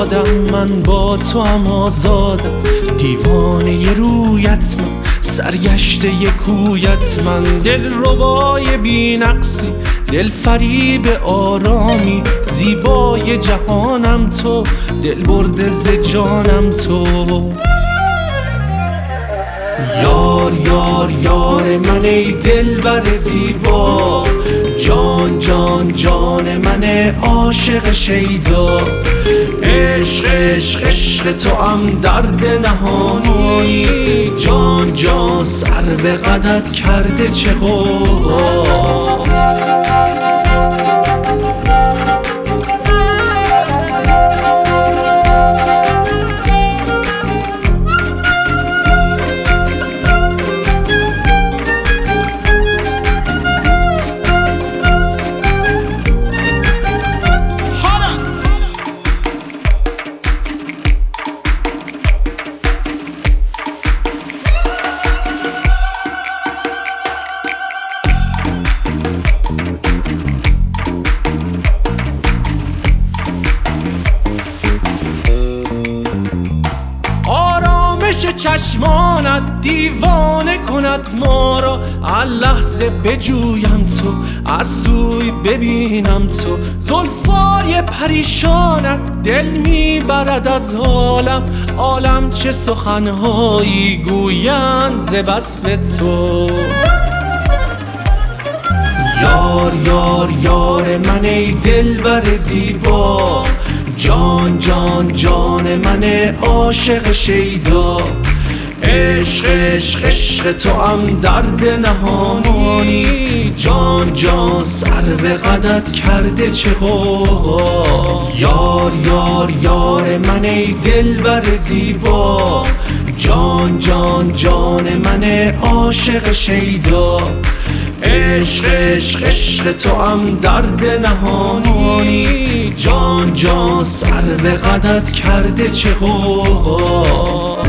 آزادم، من با تو هم آزادم. دیوانه ی رویت من، سرگشته ی کویت من. دل ربای بی نقصی، دل فریب آرامی. زیبای جهانم تو، دل برده ز جانم تو. یار یار یار من ای دلبر زیبا، جان جان جان من عاشق شیدا. عشق عشق عشق توام درد نهانی، جان جان سر به قدت کرده چه غوغا. چشمانت دیوانه کند ما را، هر لحظه بجویم تو، هر سوی ببینم تو. زلفای پریشانت دل میبرد از حالم، عالم چه سخنهایی گویند ز وصف تو. یار یار یار من ای دلبر زیبا، جان جان جان من عاشق شیدا. عشق عشق عشق توام درد نهانی، جان جان سر به قدت کرده چه غوغا. یار یار یار من ای دلبر زیبا، جان جان جان من عاشق شیدا. عشق عشق عشق توام درد نهانی، جان جان سر به قدت کرده چه غوغا.